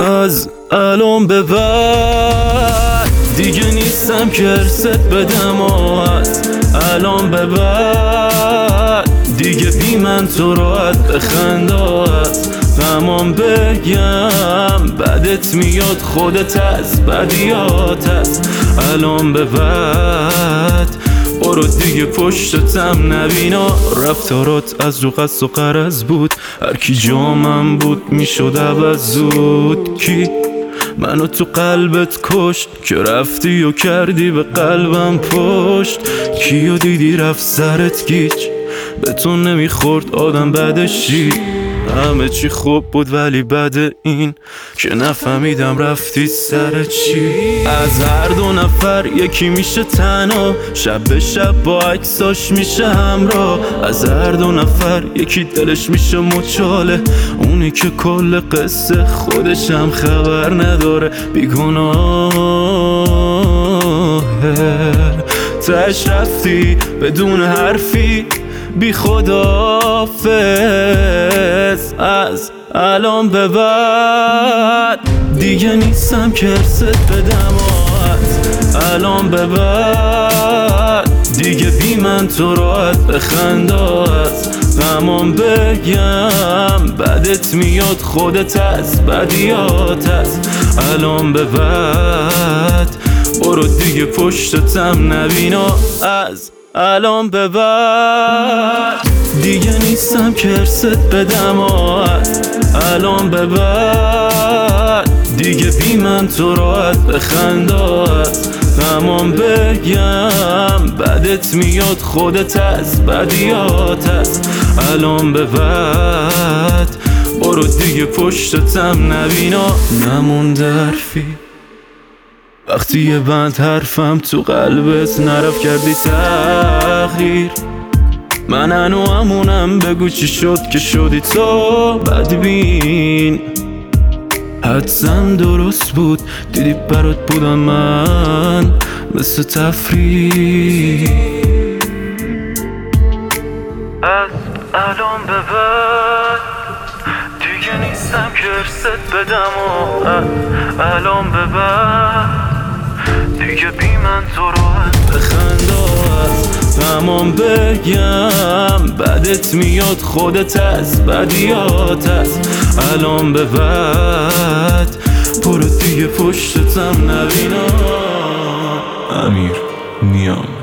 از الان به بعد دیگه نیستم که ارست بدم و از الان به بعد دیگه بی من تو راحت بخند و از غمام بگم بدت میاد خودت از بدیات از الان به بعد برو دیگه پشتتم نبینا رفتارات از رو قصد و قرض بود هر کی جامم بود میشد عوض زود کی منو تو قلبت کشت که رفتی و کردی به قلبم پشت کیو دیدی رفت سرت گیج به تو نمیخورد آدم بعدشی همه چی خوب بود ولی بعد این که نفهمیدم رفتی سر چی از هر دو نفر یکی میشه تنها شب به شب با عکساش میشه همراه از هر دو نفر یکی دلش میشه مچاله اونی که کل قصه خودش هم خبر نداره بیگناهه تاش رفتی بدون حرفی بی خداحافظ از الان به بعد دیگه نیستم که ارست بدم از الان به بعد دیگه بی من تو راحت بخند از غمام بگم بدت میاد خودت از بدیات از الان به بعد برو دیگه پشتتم نبینا از الان به بعد دیگه نیستم که ارست بدم از الان به بعد دیگه بی من تو راحت بخند از غمام بگم بدت میاد خودت از بدیات از الان به بعد برو دیگه پشتتم نبینا نمونده حرفی وقتی یه بند حرفم تو قلبت نرفت کردی تغییر من هنو همونم بگو چی شد که شدی تو بدبین حدسم درست بود دیدی برات بودم من مثل تفریح از الان به بعد دیگه نیستم که ارست بدم و از الان به بعد دیگه بی من تو راحت بخند از غمام بگم بدت میاد خودت از بدیات از الان به بعد برو دیگه پشتتم نبینا. امیر نیام.